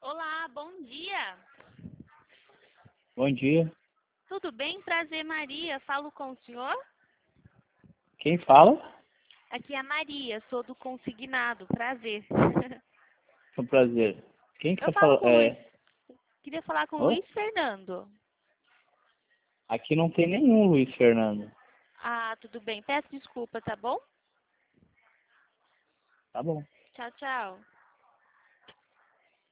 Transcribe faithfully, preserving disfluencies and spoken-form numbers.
Olá, bom dia. Bom dia. Tudo bem? Prazer, Maria. Falo com o senhor? Quem fala? Aqui é a Maria, sou do Consignado. Prazer. É um prazer. Quem que Eu tá falo falando? com o Luiz. É... Queria falar com o Oi? Luiz Fernando. Aqui não tem nenhum Luiz Fernando. Ah, tudo bem. Peço desculpa, tá bom? Tá bom. Tchau, tchau.